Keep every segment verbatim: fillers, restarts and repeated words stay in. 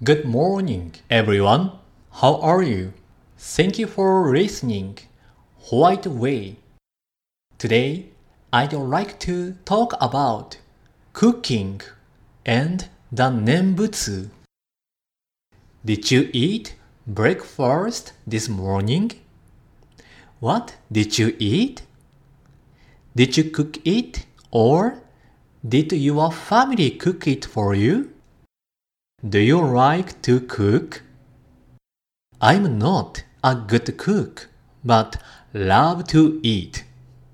Good morning, everyone. How are you? Thank you for listening. White Way. Today, I'd like to talk about cooking and the Nembutsu. Did you eat breakfast this morning? What did you eat? Did you cook it or did your family cook it for you? Do you like to cook? I'm not a good cook, but love to eat.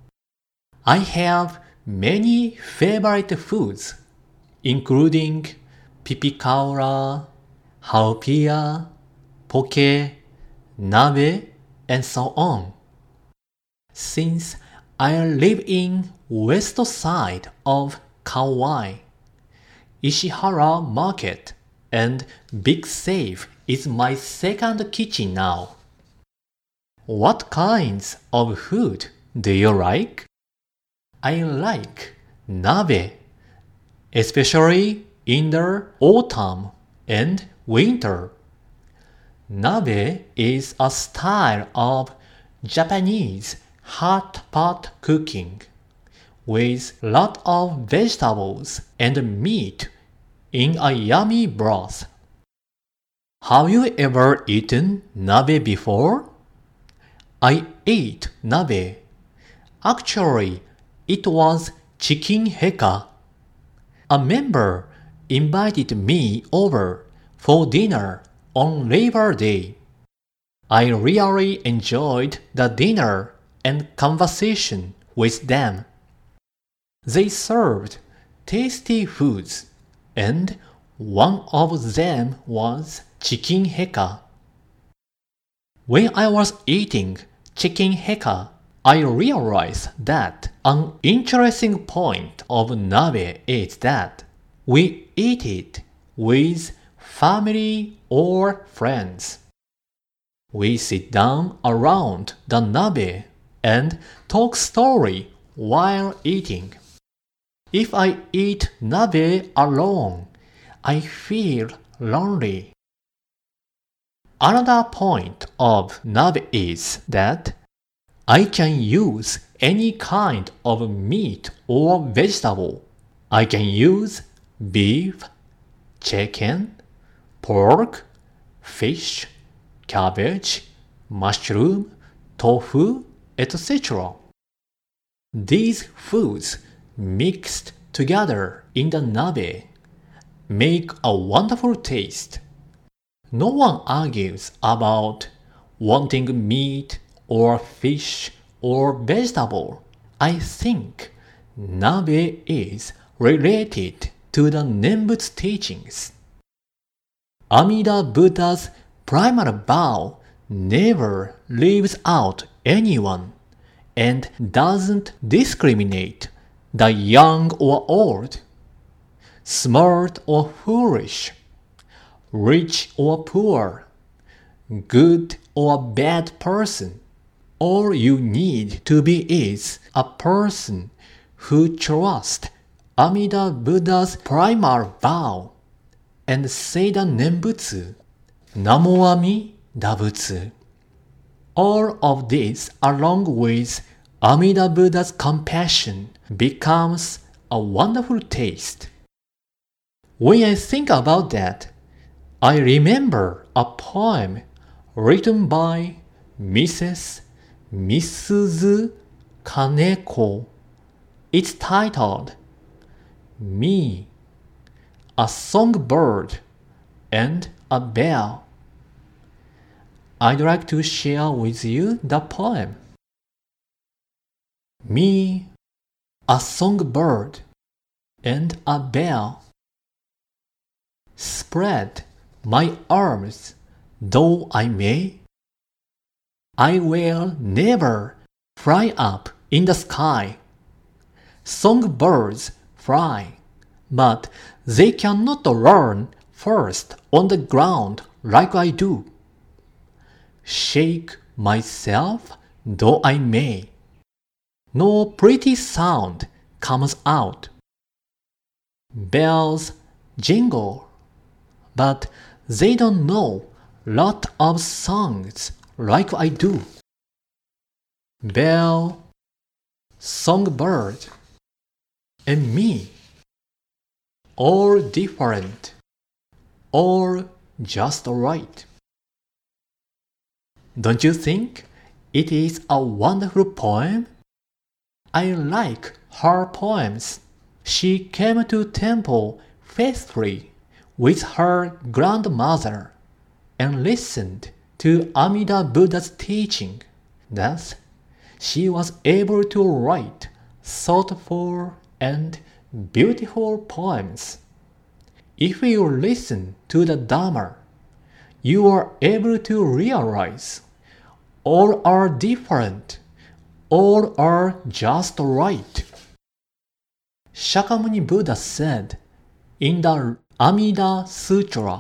I have many favorite foods, including pipikaura, haupia, poke, nabe, and so on. Since I live in west side of Kauai, Ishihara Market and Big Safe is my second kitchen now. What kinds of food do you like? I like nabe, especially in the autumn and winter. Nabe is a style of Japanese hot pot cooking with lot of vegetables and meat in a yummy broth. Have you ever eaten nabe before? I ate nabe. Actually, it was chicken heka. A member invited me over for dinner on Labor Day. I really enjoyed the dinner and conversation with them. They served tasty foods, and one of them was chicken heka. When I was eating chicken heka, I realized that an interesting point of nabe is that we eat it with family or friends. We sit down around the nabe and talk story while eating. If I eat nabe alone, I feel lonely. Another point of nabe is that I can use any kind of meat or vegetable. I can use beef, chicken, pork, fish, cabbage, mushroom, tofu, et cetera. These foods mixed together in the nabe make a wonderful taste. No one argues about wanting meat or fish or vegetable. I think nabe is related to the Nembutsu teachings. Amida Buddha's primal vow never leaves out anyone and doesn't discriminate the young or old, smart or foolish, rich or poor, good or bad person. All you need to be is a person who trusts Amida Buddha's primal vow and say the Nembutsu, Namo Amida Butsu. All of this, along with Amida Buddha's compassion, becomes a wonderful taste. When I think about that, I remember a poem written by Missus Misuzu Kaneko. It's titled Me, a Songbird and a Bear. I'd like to share with you the poem. Me, a songbird and a bear. Spread my arms, though I may. I will never fly up in the sky. Songbirds fly, but they cannot learn first on the ground like I do. Shake myself, though I may. No pretty sound comes out. Bells jingle, but They don't know lot of songs like I do. Bell, Songbird, and me. All different, all just right. Don't you think it is a wonderful poem? I like her poems. She came to temple faithfully with her grandmother and listened to Amida Buddha's teaching. Thus, she was able to write thoughtful and beautiful poems. If you listen to the Dharma, you are able to realize all are different, all are just right. Shakyamuni Buddha said in the Amida Sutra,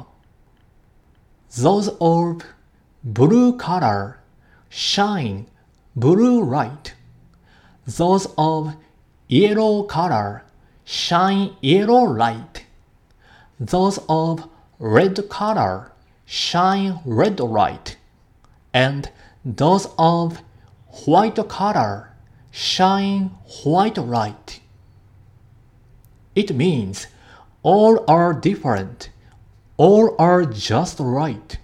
those of blue color shine blue light, those of yellow color shine yellow light, those of red color shine red light, and those of white color shine white light. It means all are different, all are just right.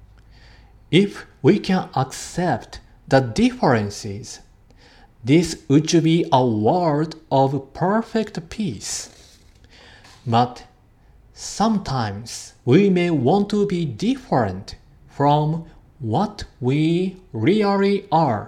If we can accept the differences, this would be a world of perfect peace. But sometimes we may want to be different from what we really are.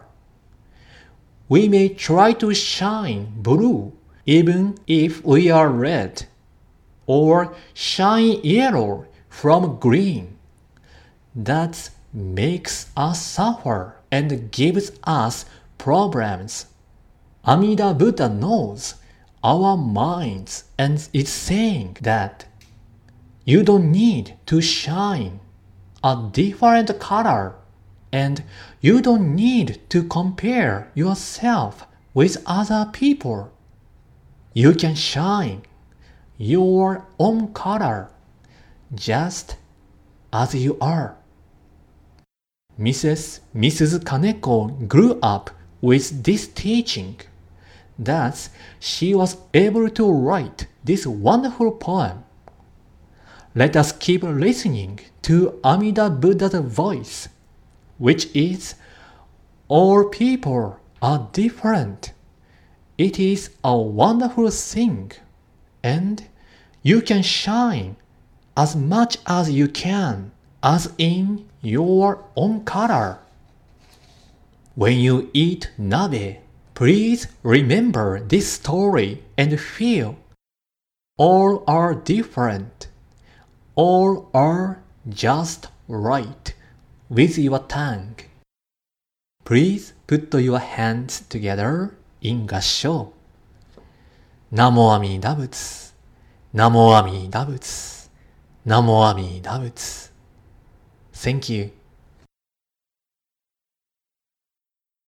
We may try to shine blue even if we are red, or shine yellow from green. That makes us suffer and gives us problems. Amida Buddha knows our minds and is saying that you don't need to shine a different color, and you don't need to compare yourself with other people. You can shine your own color just as you are. Missus Missus Kaneko grew up with this teaching. Thus, she was able to write this wonderful poem. Let us keep listening to Amida Buddha's voice, which is, all people are different. It is a wonderful thing, and you can shine as much as you can, as in your own color. When you eat nabe, please remember this story and feel all are different, all are just right with your tongue. Please put your hands together in 合唱。ナモアミダ仏、ナモアミダ仏、ナモアミダ仏。Thank you.